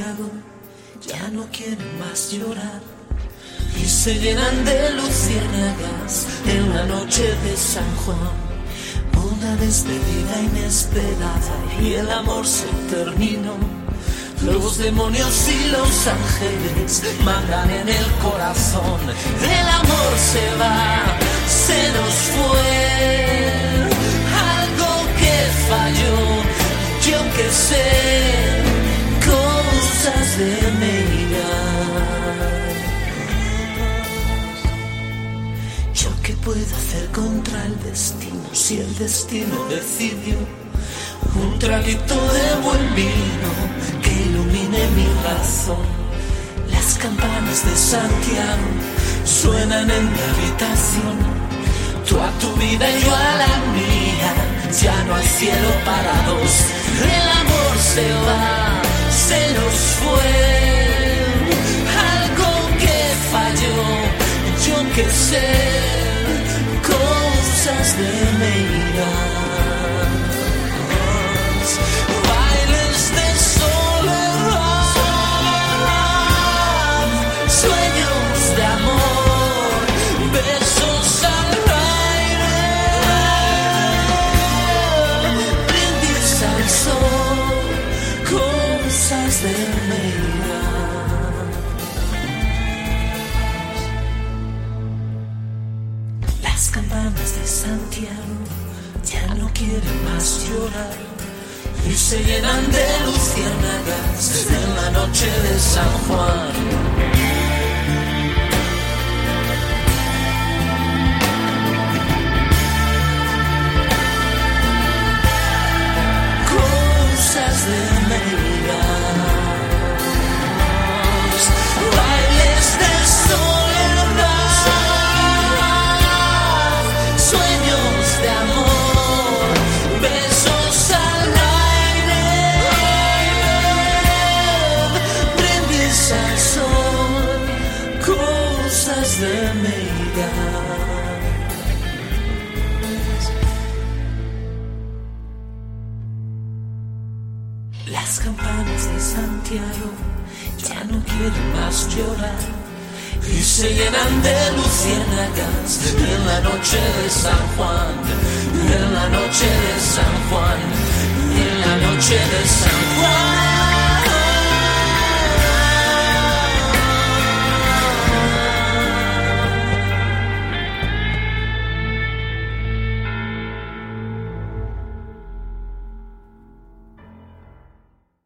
Santiago ya no quieren más llorar y se llenan de luciérnagas en la noche de San Juan. Una despedida inesperada y el amor se terminó. Los demonios y los ángeles mandan en el corazón. El amor se va, se nos fue. Algo que falló, yo que sé, cosas de mirar. ¿Yo qué puedo hacer contra el destino si el destino decidió un traguito de buen vino que ilumine mi razón? Las campanas de Santiago suenan en mi habitación. Tú a tu vida y yo a la mía, ya no hay cielo para dos. El amor se va, se nos fue. Algo que falló, yo que sé, cosas de mirar. Las campanas de Santiago ya no quieren más llorar y se llenan de luciérnagas en la noche de San Juan. De mirar. Las campanas de Santiago ya no quieren más llorar y se llenan de luciérnagas en la noche de San Juan, en la noche de San Juan, en la noche de San Juan.